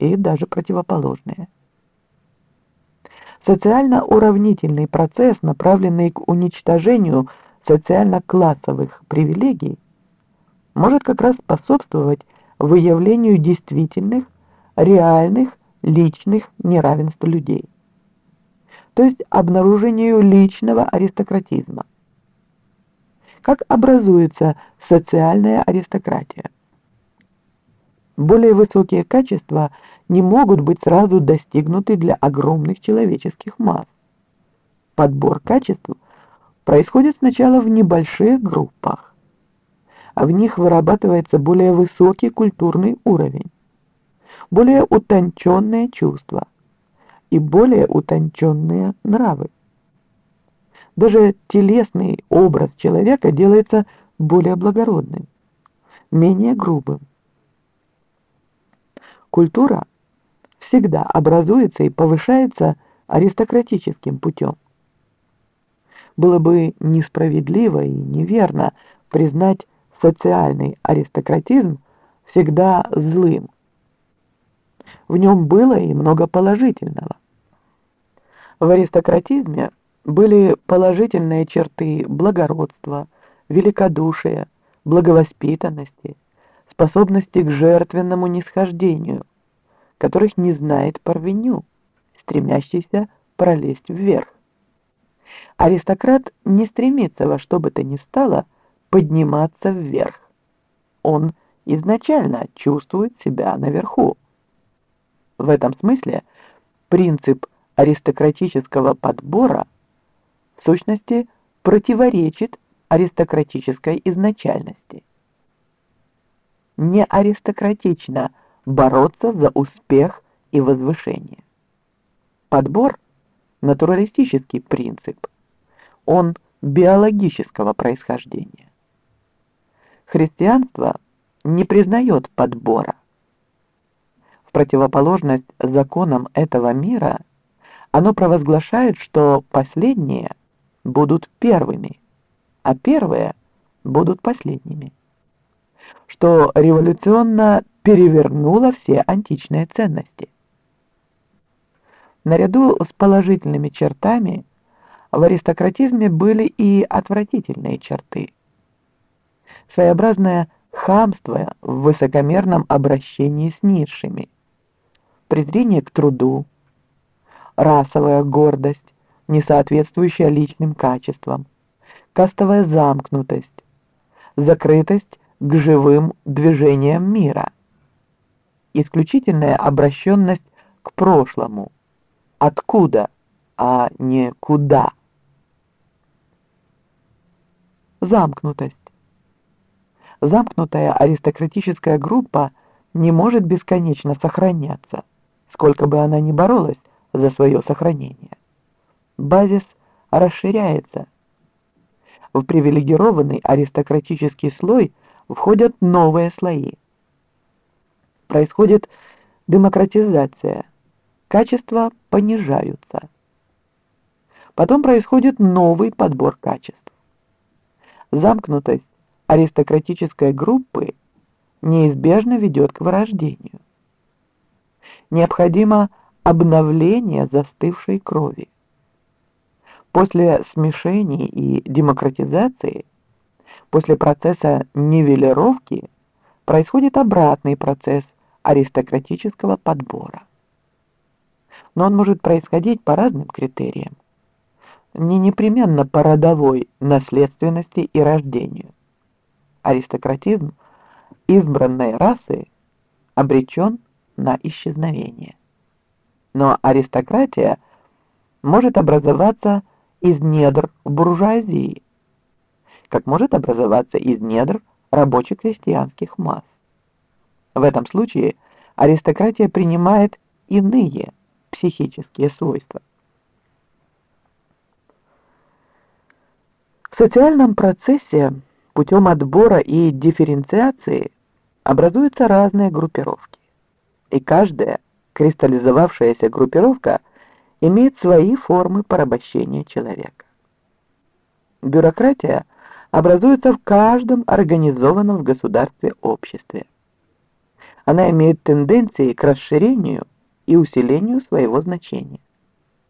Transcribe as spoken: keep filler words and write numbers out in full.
и даже противоположные. Социально-уравнительный процесс, направленный к уничтожению социально-классовых привилегий, может как раз способствовать выявлению действительных, реальных, личных неравенств людей, то есть обнаружению личного аристократизма. Как образуется социальная аристократия? Более высокие качества не могут быть сразу достигнуты для огромных человеческих масс. Подбор качеств происходит сначала в небольших группах, а в них вырабатывается более высокий культурный уровень, более утонченные чувства и более утонченные нравы. Даже телесный образ человека делается более благородным, менее грубым. Культура всегда образуется и повышается аристократическим путем. Было бы несправедливо и неверно признать социальный аристократизм всегда злым. В нем было и много положительного. В аристократизме были положительные черты благородства, великодушия, благовоспитанности, способности к жертвенному нисхождению, которых не знает парвеню, стремящийся пролезть вверх. Аристократ не стремится во что бы то ни стало подниматься вверх. Он изначально чувствует себя наверху. В этом смысле принцип аристократического подбора в сущности противоречит аристократической изначальности. Не аристократично бороться за успех и возвышение. Подбор – натуралистический принцип, он биологического происхождения. Христианство не признает подбора. В противоположность законам этого мира оно провозглашает, что последние будут первыми, а первые будут последними, что революционно перевернуло все античные ценности. Наряду с положительными чертами в аристократизме были и отвратительные черты. Своеобразное хамство в высокомерном обращении с низшими, презрение к труду, расовая гордость, не соответствующая личным качествам, кастовая замкнутость, закрытость к живым движениям мира, исключительная обращенность к прошлому, откуда, а не куда. Замкнутость. Замкнутая аристократическая группа не может бесконечно сохраняться, сколько бы она ни боролась за свое сохранение. Базис расширяется. В привилегированный аристократический слой входят новые слои. Происходит демократизация, качества понижаются. Потом происходит новый подбор качеств. Замкнутость аристократической группы неизбежно ведет к вырождению. Необходимо обновление застывшей крови. После смешений и демократизации, после процесса нивелировки, происходит обратный процесс аристократического подбора. Но он может происходить по разным критериям, не непременно по родовой наследственности и рождению. Аристократизм избранной расы обречен на исчезновение. Но аристократия может образоваться из недр буржуазии, как может образоваться из недр рабоче-крестьянских масс. В этом случае аристократия принимает иные психические свойства. В социальном процессе путем отбора и дифференциации образуются разные группировки, и каждая кристаллизовавшаяся группировка имеет свои формы порабощения человека. Бюрократия образуется в каждом организованном в государстве обществе. она имеет тенденции к расширению и усилению своего значения.